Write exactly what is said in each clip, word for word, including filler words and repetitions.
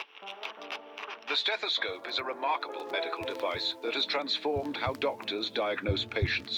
The stethoscope is a remarkable medical device that has transformed how doctors diagnose patients.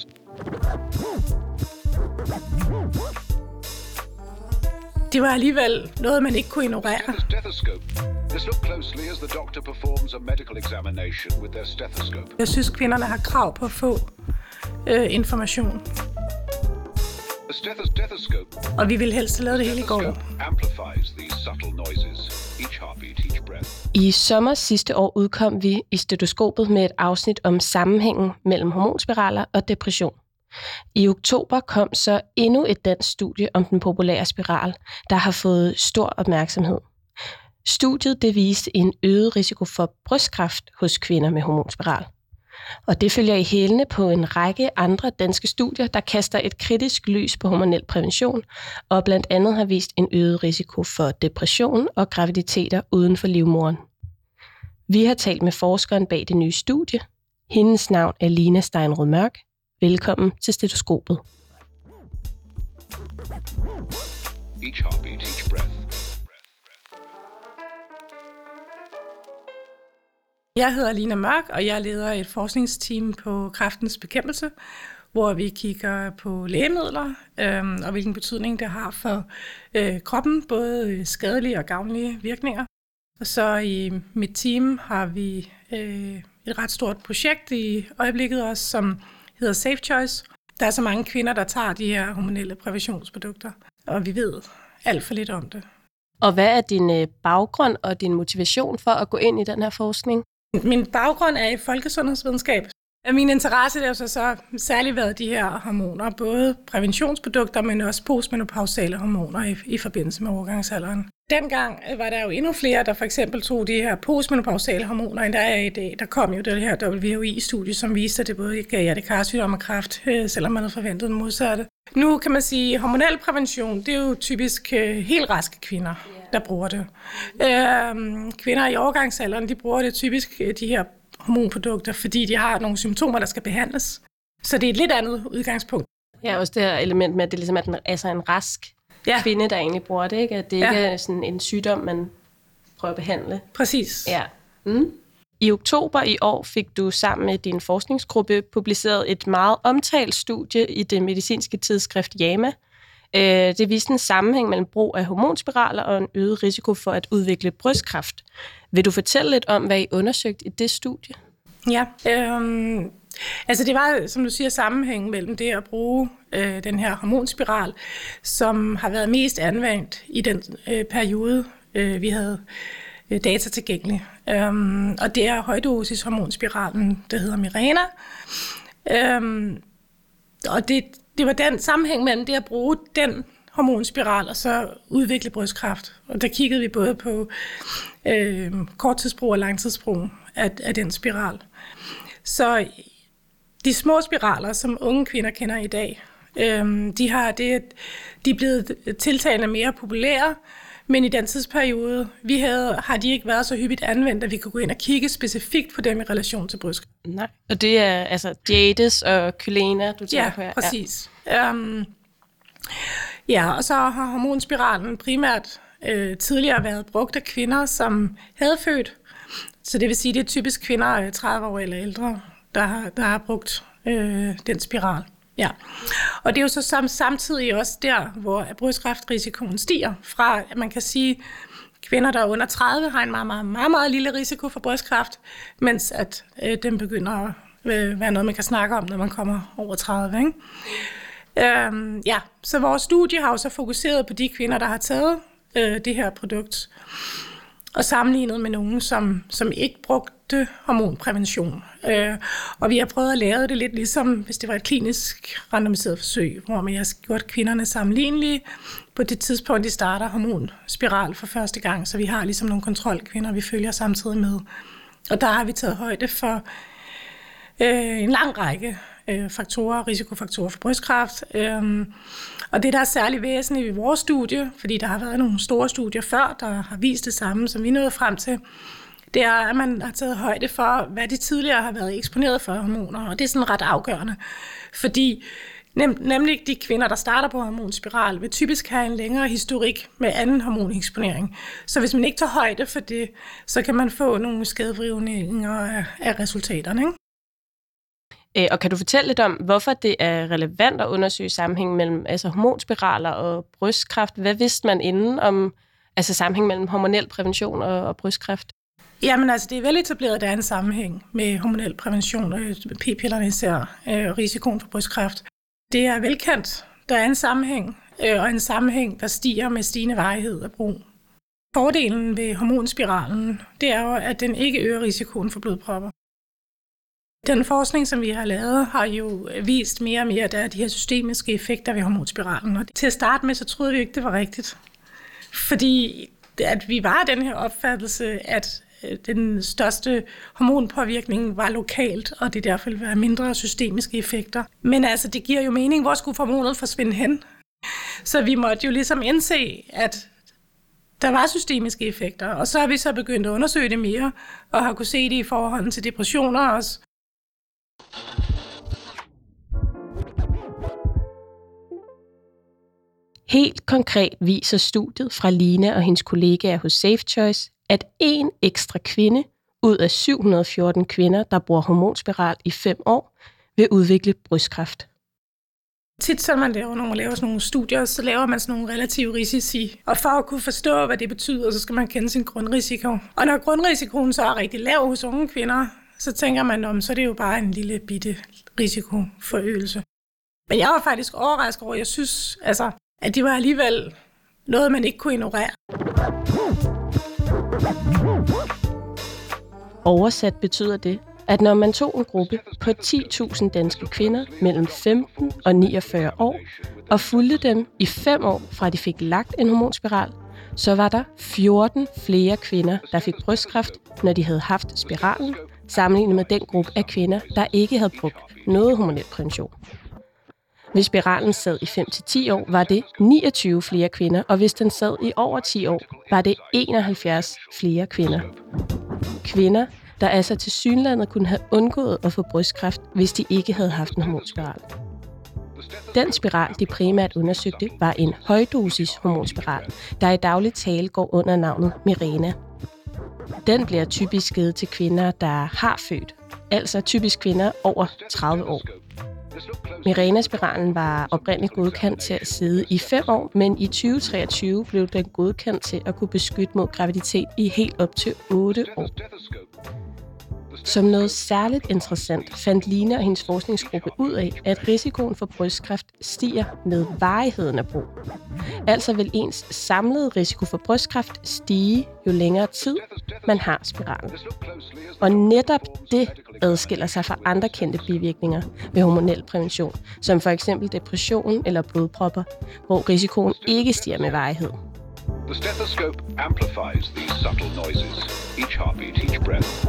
Det var alligevel noget, man ikke kunne ignorere. Stethoscope. Let's look closely as the doctor performs a medical examination with their stethoscope. Jeg synes, kvinderne har krav på at få øh, information. The stethoscope. Og vi vil helst lave det hele i går. Amplifies these subtle noises. Each heartbeat, each breath. I sommer sidste år udkom vi i Stetoskopet med et afsnit om sammenhængen mellem hormonspiraler og depression. I oktober kom så endnu et dansk studie om den populære spiral, der har fået stor opmærksomhed. Studiet det viste en øget risiko for brystkræft hos kvinder med hormonspiral. Og det følger i hælene på en række andre danske studier, der kaster et kritisk lys på hormonel prævention, og blandt andet har vist en øget risiko for depression og graviditeter uden for livmoderen. Vi har talt med forskeren bag det nye studie. Hendes navn er Line Steinrod Mørk. Velkommen til Stetoskopet. Each heartbeat, each breath. Jeg hedder Line Mørk, og jeg leder et forskningsteam på kræftens bekæmpelse, hvor vi kigger på lægemidler øh, og hvilken betydning det har for øh, kroppen, både skadelige og gavnlige virkninger. Og så i mit team har vi øh, et ret stort projekt i øjeblikket også, som hedder Safe Choice. Der er så mange kvinder, der tager de her hormonelle præventionsprodukter, og vi ved alt for lidt om det. Og hvad er din baggrund og din motivation for at gå ind i den her forskning? Min baggrund er i folkesundhedsvidenskab. Min interesse er jo så, så særligt været de her hormoner, både præventionsprodukter, men også postmenopausale hormoner i, i forbindelse med overgangsalderen. Dengang var der jo endnu flere, der for eksempel tog de her postmenopausale hormoner, end der er i dag. Der kom jo det her W H I-studie, som viste, at det både gav hjertekarsygdom og kræft, selvom man havde forventet den modsatte. Nu kan man sige, at hormonel prævention, det er jo typisk helt raske kvinder, der bruger det. Øhm, kvinder i overgangsalderen, de bruger det typisk de her hormonprodukter, fordi de har nogle symptomer, der skal behandles. Så det er et lidt andet udgangspunkt. Ja, også det her element med, at det ligesom er den, altså en rask ja. kvinde, der egentlig bruger det, ikke? At det ja. ikke er sådan en sygdom, man prøver at behandle. Præcis. Ja. Mm. I oktober i år fik du sammen med din forskningsgruppe publiceret et meget omtalt studie i det medicinske tidsskrift JAMA. Det viste en sammenhæng mellem brug af hormonspiraler og en øget risiko for at udvikle brystkræft. Vil du fortælle lidt om, hvad I undersøgte i det studie? Ja, øhm, altså det var, som du siger, sammenhæng mellem det at bruge øh, den her hormonspiral, som har været mest anvendt i den øh, periode, øh, vi havde øh, data tilgængelig. Øhm, og det er højdosis hormonspiralen, der hedder Mirena. Øhm, og det Det var den sammenhæng mellem det at bruge den hormonspiral og så udvikle brystkræft. Og der kiggede vi både på øh, korttidsbrug og langtidsbrug af, af den spiral. Så de små spiraler, som unge kvinder kender i dag, øh, de, har det, de er blevet tiltagende mere populære, men i den tidsperiode, vi havde, har de ikke været så hyppigt anvendt, at vi kunne gå ind og kigge specifikt på dem i relation til brystkræft. Nej, og det er altså Jadis og Kylena, du tænker ja, på her. Præcis. Ja, um, ja, og så har hormonspiralen primært øh, tidligere været brugt af kvinder, som havde født. Så det vil sige, at det er typisk kvinder tredive år eller ældre, der har, der har brugt øh, den spiral. Ja, og det er jo så sam- samtidig også der, hvor brystkræftrisikoen stiger fra, at man kan sige, at kvinder, der er under tredive, har en meget, meget, meget, meget lille risiko for brystkræft, mens at øh, den begynder at øh, være noget, man kan snakke om, når man kommer over tredive. Ikke? Øhm, ja, så vores studie har jo så fokuseret på de kvinder, der har taget øh, det her produkt, og sammenlignet med nogen, som, som ikke brugte hormonprævention. Øh, og vi har prøvet at lave det lidt ligesom, hvis det var et klinisk randomiseret forsøg, hvor man har gjort kvinderne sammenlignelige på det tidspunkt, de starter hormonspiral for første gang, så vi har ligesom nogle kontrolkvinder, vi følger samtidig med. Og der har vi taget højde for øh, en lang række øh, faktorer, risikofaktorer for brystkræft. Øh, og det, der er særlig væsentligt i vores studie, fordi der har været nogle store studier før, der har vist det samme, som vi nåede frem til, det er, at man har taget højde for, hvad de tidligere har været eksponeret for hormoner, og det er sådan ret afgørende, fordi Nem, nemlig de kvinder, der starter på hormonspiral, vil typisk have en længere historik med anden hormoneksponering. Så hvis man ikke tager højde for det, så kan man få nogle skadevridninger af, af resultaterne. Ikke? Og kan du fortælle lidt om, hvorfor det er relevant at undersøge sammenhæng mellem altså hormonspiraler og brystkræft? Hvad vidste man inden om altså sammenhæng mellem hormonel prævention og, og brystkræft? Jamen altså, det er vel etableret, at der er en sammenhæng med hormonel prævention, og p-pillerne især, og risikoen for brystkræft. Det er velkendt. Der er en sammenhæng, og en sammenhæng, der stiger med stigende varighed af brug. Fordelen ved hormonspiralen, det er jo, at den ikke øger risikoen for blodpropper. Den forskning, som vi har lavet, har jo vist mere og mere, at der er de her systemiske effekter ved hormonspiralen. Og til at starte med, så troede vi ikke, det var rigtigt. Fordi at vi var den her opfattelse, at den største hormonpåvirkning var lokalt, og det derfor ville være mindre systemiske effekter. Men altså, det giver jo mening, hvor skulle hormonet forsvinde hen? Så vi måtte jo ligesom indse, at der var systemiske effekter, og så har vi så begyndt at undersøge det mere, og har kunne se det i forhold til depressioner også. Helt konkret viser studiet fra Line og hendes kollegaer hos SafeChoice, at en ekstra kvinde ud af syv hundrede og fjorten kvinder, der bruger hormonspiral i fem år, vil udvikle brystkræft. Tit, så man laver, når man laver sådan nogle studier, så laver man sådan nogle relative risici. Og for at kunne forstå, hvad det betyder, så skal man kende sin grundrisiko. Og når grundrisikoen så er rigtig lav hos unge kvinder, så tænker man om, så er det jo bare en lille bitte risikoforøgelse. Men jeg var faktisk overrasket over, jeg synes, altså, at det var alligevel noget, man ikke kunne ignorere. Oversat betyder det, at når man tog en gruppe på ti tusind danske kvinder mellem femten og niogfyrre år, og fulgte dem i fem år fra de fik lagt en hormonspiral, så var der fjorten flere kvinder, der fik brystkræft, når de havde haft spiralen, sammenlignet med den gruppe af kvinder, der ikke havde brugt noget hormonel prævention. Hvis spiralen sad i fem til ti år, var det niogtyve flere kvinder, og hvis den sad i over ti år, var det enoghalvfjerds flere kvinder. Kvinder, der altså tilsyneladende kunne have undgået at få brystkræft, hvis de ikke havde haft en hormonspiral. Den spiral, de primært undersøgte, var en højdosis hormonspiral, der i daglig tale går under navnet Mirena. Den bliver typisk givet til kvinder, der har født, altså typisk kvinder over tredive år. Mirena-spiralen var oprindeligt godkendt til at sidde i fem år, men i tyve treogtyve blev den godkendt til at kunne beskytte mod graviditet i helt op til otte år. Som noget særligt interessant fandt Line og hendes forskningsgruppe ud af, at risikoen for brystkræft stiger med varigheden af brug. Altså vil ens samlede risiko for brystkræft stige, jo længere tid man har spiralen. Og netop det adskiller sig fra andre kendte bivirkninger ved hormonel prævention, som for eksempel depression eller blodpropper, hvor risikoen ikke stiger med varighed. The stethoscope amplifies these subtle noises, each heartbeat, each breath.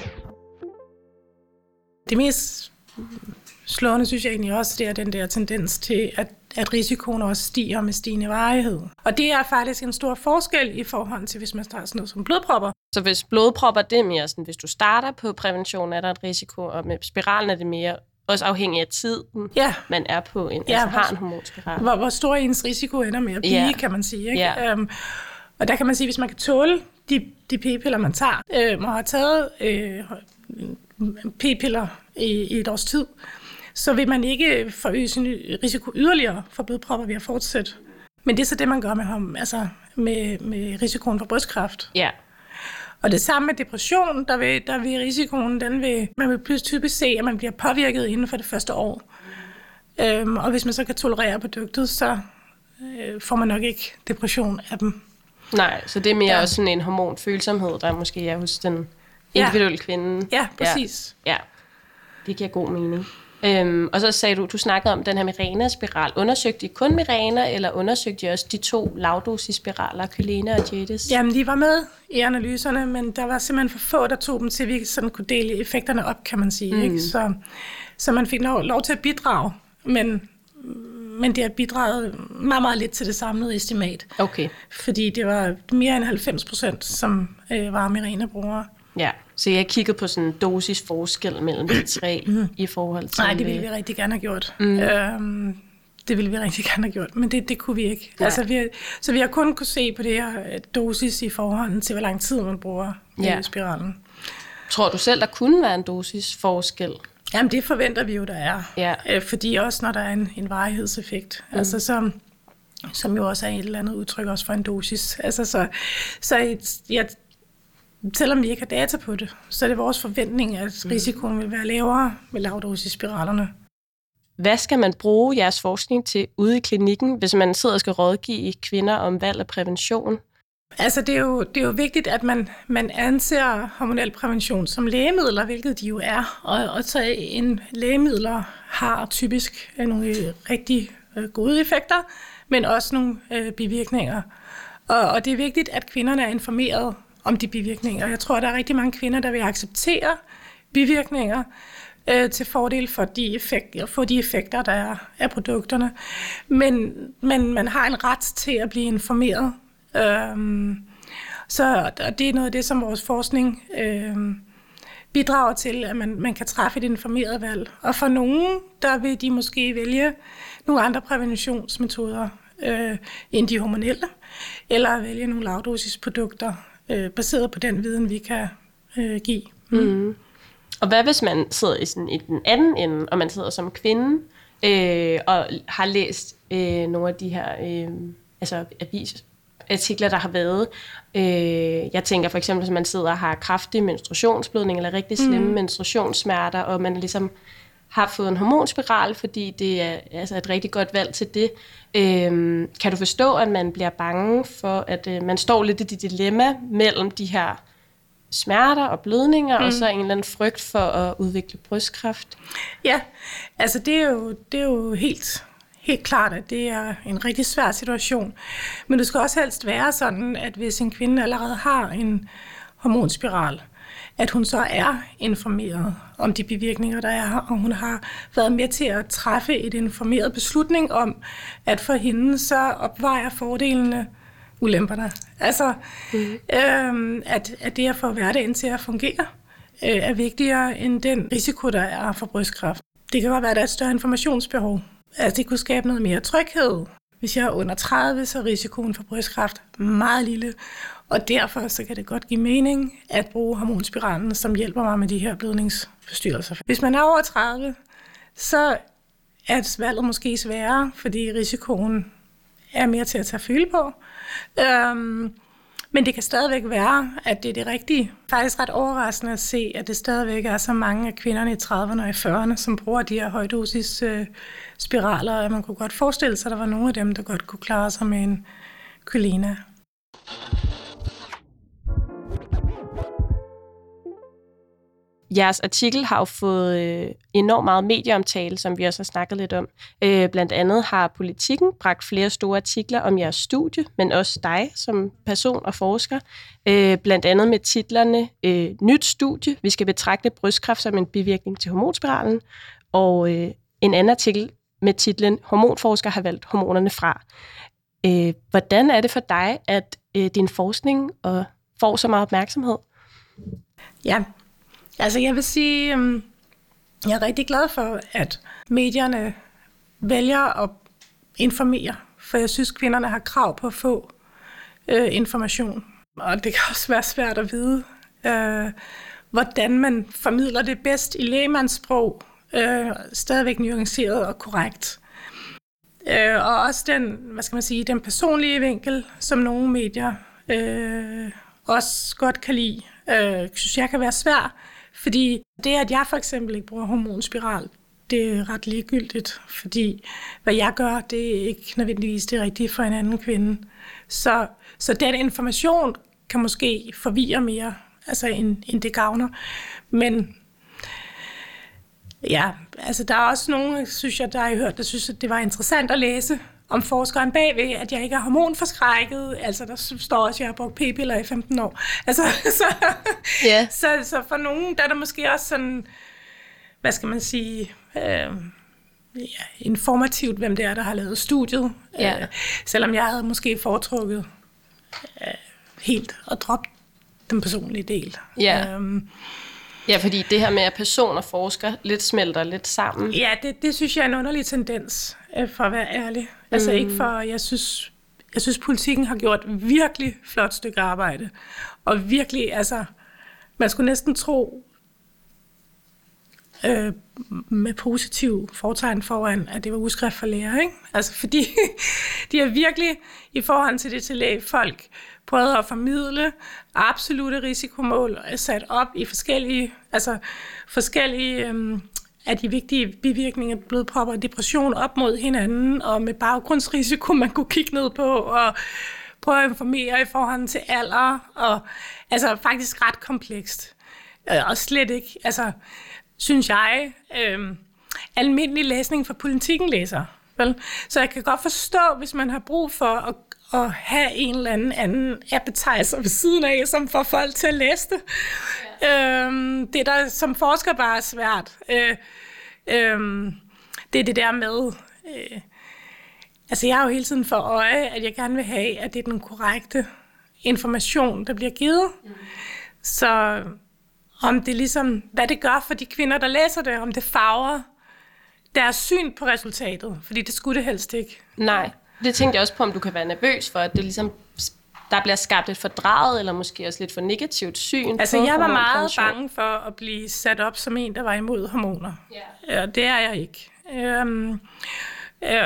Det mest slående, synes jeg egentlig også, det er den der tendens til, at, at risikoen også stiger med stigende varighed. Og det er faktisk en stor forskel i forhold til, hvis man starter sådan noget som blodpropper. Så hvis blodpropper, det er mere sådan, hvis du starter på prævention, er der et risiko, og med spiralen er det mere også afhængig af tiden, ja. Man er på en, ja, altså har en hormonspiral. Hvor, hvor stor ens risiko ender med at blive, ja. Kan man sige. Ikke? Ja. Um, og der kan man sige, hvis man kan tåle de, de p-piller, man tager, øh, man har taget øh, p-piller i, i et års tid, så vil man ikke forøge sin risiko yderligere for blodpropper ved at fortsætte. Men det er så det, man gør med ham, altså med, med risikoen for brystkræft. Ja. Og det samme med depression, der vil, der vil risikoen, den vil, man vil typisk se, at man bliver påvirket inden for det første år. Øhm, og hvis man så kan tolerere produktet, så øh, får man nok ikke depression af dem. Nej, så det er mere ja. Også sådan en hormonfølsomhed, der måske er hos den individuelle ja. Kvinde. Ja, præcis. Ja, ja. Det giver god mening. Øhm, og så sagde du, du snakkede om den her Mirena-spiral. Undersøgte de kun Mirena, eller undersøgte de også de to lavdosis-spiraler, Kylena og Jadis? Jamen, de var med i analyserne, men der var simpelthen for få, der tog dem til, at vi sådan kunne dele effekterne op, kan man sige. Mm. Ikke? Så, så man fik lov, lov til at bidrage, men, men det har bidraget meget, meget lidt til det samlede estimat. Okay. Fordi det var mere end halvfems procent, som øh, var Mirena-brugere. Ja, så jeg kiggede på sådan en dosisforskel mellem de tre mm. i forhold til... Nej, det ville vi rigtig gerne have gjort. Mm. Øhm, det ville vi rigtig gerne have gjort, men det, det kunne vi ikke. Altså, vi har, så vi har kun kunne se på det her dosis i forhold til, hvor lang tid man bruger ja. spiralen. Tror du selv, der kunne være en dosisforskel? Jamen, det forventer vi jo, der er. Ja. Øh, fordi også når der er en, en varighedseffekt, mm. altså som, som jo også er et eller andet udtryk også for en dosis. Altså, så, så jeg, selvom vi ikke har data på det, så er det vores forventning, at risikoen vil være lavere med lavdosisspiralerne. Hvad skal man bruge jeres forskning til ude i klinikken, hvis man sidder og skal rådgive kvinder om valg af prævention? Altså, det er jo, det er jo vigtigt, at man, man anser hormonel prævention som lægemidler, hvilket de jo er. Og, og så en lægemidler har typisk nogle rigtig øh, gode effekter, men også nogle øh, bivirkninger. Og, og det er vigtigt, at kvinderne er informeret om de bivirkninger. Jeg tror, at der er rigtig mange kvinder, der vil acceptere bivirkninger øh, til fordel for de, effekt, for de effekter, der er af produkterne. Men, men man har en ret til at blive informeret. Øhm, så det er noget af det, som vores forskning øhm, bidrager til, at man, man kan træffe et informeret valg. Og for nogen, der vil de måske vælge nogle andre præventionsmetoder øh, end de hormonelle, eller vælge nogle lavdosisprodukter, øh, baseret på den viden, vi kan øh, give. Mm. Mm. Og hvad hvis man sidder i, sådan, i den anden ende, og man sidder som kvinde, øh, og har læst øh, nogle af de her øh, altså avis artikler, der har været. Øh, jeg tænker for eksempel, hvis man sidder og har kraftig menstruationsblødning, eller rigtig slemme mm. menstruationssmerter, og man ligesom har fået en hormonspiral, fordi det er altså et rigtig godt valg til det. Øh, kan du forstå, at man bliver bange for, at øh, man står lidt i det dilemma mellem de her smerter og blødninger, mm. og så en eller anden frygt for at udvikle brystkræft? Ja, altså det er jo, det er jo helt... Helt klart, at det er en rigtig svær situation. Men det skal også helst være sådan, at hvis en kvinde allerede har en hormonspiral, at hun så er informeret om de bivirkninger, der er, og hun har været med til at træffe et informeret beslutning om, at for hende så opvejer fordelene ulemperne. Altså, mm. øhm, at, at det at få hverdagen til at fungere, øh, er vigtigere end den risiko, der er for brystkræft. Det kan godt være, at der er et større informationsbehov. Altså, det kunne skabe noget mere tryghed. Hvis jeg er under tredive, så er risikoen for brystkræft meget lille, og derfor så kan det godt give mening at bruge hormonspiralen, som hjælper mig med de her blødningsforstyrrelser. Hvis man er over tredive, så er valget måske sværere, fordi risikoen er mere til at tage fylde på. Øhm, men det kan stadigvæk være, at det er det rigtige. Faktisk ret overraskende at se, at det stadigvæk er så mange af kvinderne i trediverne og i fyrrerne, som bruger de her højdosis øh, spiraler, og man kunne godt forestille sig, at der var nogle af dem, der godt kunne klare sig med en Kyleena. Jeres artikel har jo fået øh, enormt meget medieomtale, som vi også har snakket lidt om. Øh, blandt andet har Politikken bragt flere store artikler om jeres studie, men også dig som person og forsker. Øh, blandt andet med titlerne øh, Nyt studie, vi skal betragte brystkræft som en bivirkning til hormonspiralen, og øh, en anden artikel med titlen Hormonforsker har valgt hormonerne fra. Øh, hvordan er det for dig, at øh, din forskning og får så meget opmærksomhed? Ja, altså jeg vil sige, jeg er rigtig glad for, at medierne vælger at informere, for jeg synes, kvinderne har krav på at få øh, information. Og det kan også være svært at vide, øh, hvordan man formidler det bedst i lægemandssprog, øh, stadigvæk nuanceret og korrekt. Øh, og også den, hvad skal man sige, den personlige vinkel, som nogle medier øh, også godt kan lide, øh, synes jeg kan være svær. Fordi det, at jeg for eksempel ikke bruger hormonspiral, det er ret ligegyldigt, fordi hvad jeg gør, det er ikke nødvendigvis det rigtige for en anden kvinde. Så, så den information kan måske forvirre mere, altså end, end det gavner. Men ja, altså der er også nogen, synes jeg, der har hørt, der synes, at det var interessant at læse om forskeren bagved, at jeg ikke er hormonforskrækket. Altså, der står også, at jeg har brugt p-piller i femten år. Altså, så, yeah. så, så for nogen, der er der måske også sådan, hvad skal man sige, øh, ja, informativt, hvem det er, der har lavet studiet. Yeah. Øh, selvom jeg havde måske foretrukket øh, helt at droppe den personlige del. Ja. Øhm, ja, fordi det her med, at person og forsker lidt smelter lidt sammen. Ja, det, det synes jeg er en underlig tendens, for at være ærlig. Altså mm. ikke for, jeg synes, jeg synes, politikken har gjort virkelig flot stykke arbejde. Og virkelig, altså, man skulle næsten tro, øh, med positiv fortegn foran, at det var udskrift for lærer, ikke? Altså, fordi de har virkelig, i forhold til det til lægefolk, prøvet at formidle absolutte risikomål, sat op i forskellige, altså forskellige øh, af de vigtige bivirkninger, blodpropper og depression op mod hinanden, og med baggrundsrisiko, man kunne kigge ned på, og prøve at informere i forhold til alder, og altså faktisk ret komplekst. Og slet ikke, altså, synes jeg, øh, almindelig læsning for politikken læser. Vel? Så jeg kan godt forstå, hvis man har brug for at, at have en eller anden anden appetizer ved siden af, som får folk til at læse det. Ja. Øh, det er der som forsker bare er svært. Øh, øh, det er det der med... Øh, altså jeg har jo hele tiden for øje, at jeg gerne vil have, at det er den korrekte information, der bliver givet. Mm. Så om det ligesom, hvad det gør for de kvinder, der læser det, om det farver deres syn på resultatet, fordi det skulle det helst ikke. Nej, det tænkte jeg også på, om du kan være nervøs for, at det ligesom, der bliver skabt et fordraget, eller måske også lidt for negativt syn. Altså jeg var meget bange for at blive sat op som en, der var imod hormoner. Yeah. Ja, det er jeg ikke. Øhm, øh,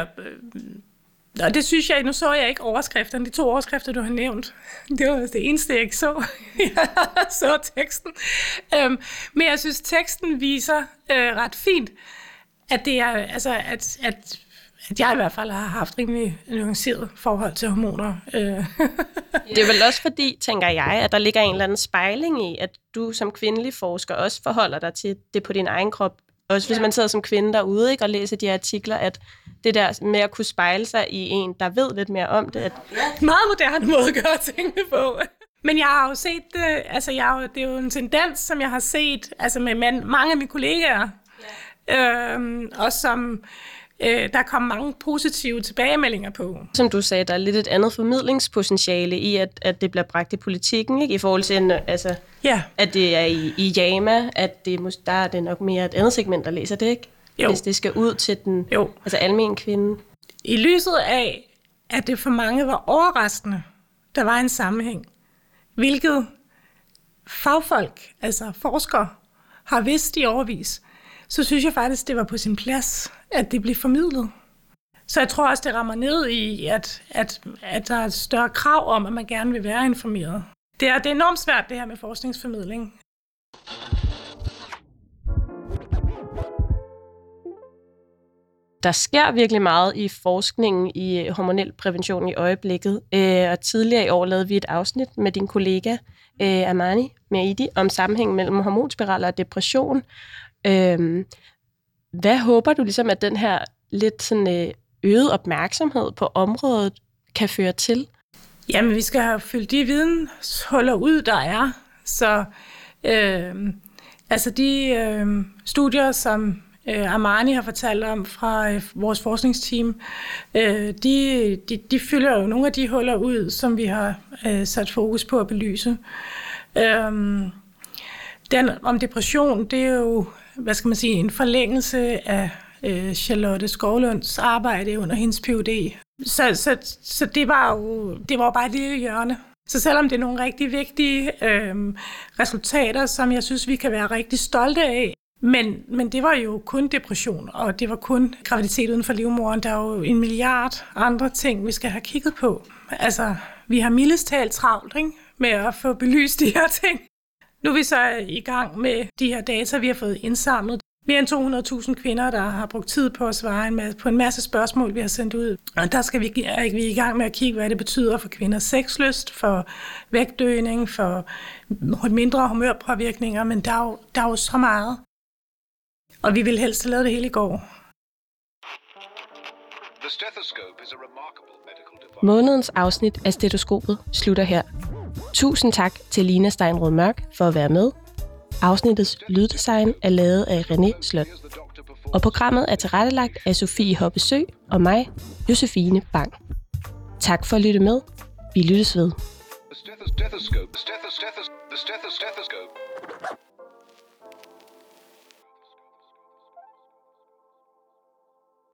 Og det synes jeg, nu så jeg ikke overskrifterne, de to overskrifter, du har nævnt. Det var det eneste, jeg ikke så. Jeg så teksten. Øhm, men jeg synes, teksten viser øh, ret fint, at det er, altså, at, at, at jeg i hvert fald har haft rimelig nuanceret forhold til hormoner. Det er vel også fordi, tænker jeg, at der ligger en eller anden spejling i, at du som kvindelig forsker også forholder dig til det på din egen krop. Også hvis man sidder som kvinde derude, ikke, og læser de artikler, at det der med at kunne spejle sig i en, der ved lidt mere om det. At... Meget moderne måde at gøre tingene på. Men jeg har jo set det, altså jeg har, det er jo en tendens, som jeg har set altså med man, mange af mine kollegaer, ja. øhm, og som øh, der kom mange positive tilbagemeldinger på. Som du sagde, der er lidt et andet formidlingspotentiale i, at, at det bliver bragt i politikken, ikke? I forhold til, en, altså, ja. at det er i, i JAMA, at det, der er det nok mere et andet segment, der læser det, ikke? Jo. Hvis det skal ud til den jo. altså almen kvinde. I lyset af, at det for mange var overraskende, der var en sammenhæng, hvilket fagfolk, altså forskere, har vidst i overvis, så synes jeg faktisk, det var på sin plads, at det blev formidlet. Så jeg tror også, det rammer ned i, at, at, at der er et større krav om, at man gerne vil være informeret. Det er, det er enormt svært, det her med forskningsformidling. Der sker virkelig meget i forskningen i hormonel prævention i øjeblikket, øh, og tidligere i år lavede vi et afsnit med din kollega øh, Amani Meridi om sammenhængen mellem hormonspiraler og depression. Øh, hvad håber du ligesom, at den her lidt sådan, øh, øget opmærksomhed på området kan føre til? Jamen, vi skal have fyldt de videnshuller ud, der er. Så øh, altså de øh, studier, som Amani har fortalt om fra øh, vores forskningsteam, øh, de, de, de fylder jo nogle af de huller ud, som vi har øh, sat fokus på at belyse. Øhm, den om depression, det er jo, hvad skal man sige, en forlængelse af øh, Charlotte Skovlunds arbejde under hendes P H D. Så, så, så det var jo det var bare et lille hjørne. Så selvom det er nogle rigtig vigtige øh, resultater, som jeg synes, vi kan være rigtig stolte af, Men, men det var jo kun depression, og det var kun graviditet uden for livmoderen. Der er jo en milliard andre ting, vi skal have kigget på. Altså, vi har mildest talt travlt, ikke, med at få belyst de her ting. Nu er vi så i gang med de her data, vi har fået indsamlet. Mere end to hundrede tusind kvinder, der har brugt tid på at svare en masse, på en masse spørgsmål, vi har sendt ud. Og der skal vi, er vi i gang med at kigge, hvad det betyder for kvinders sexlyst, for vægtøgning, for mindre humørpåvirkninger, men der er jo, der er jo så meget. Og vi ville helst have lavet det hele i går. Månedens afsnit af Stetoskopet slutter her. Tusind tak til Lina Steinrod Mørk for at være med. Afsnittets lyddesign er lavet af René Slot. Og programmet er tilrettelagt af Sofie Hoppe-Sø og mig, Josefine Bang. Tak for at lytte med. Vi lyttes ved. stethoscope, stethos, stethos, the stethos, stethoscope.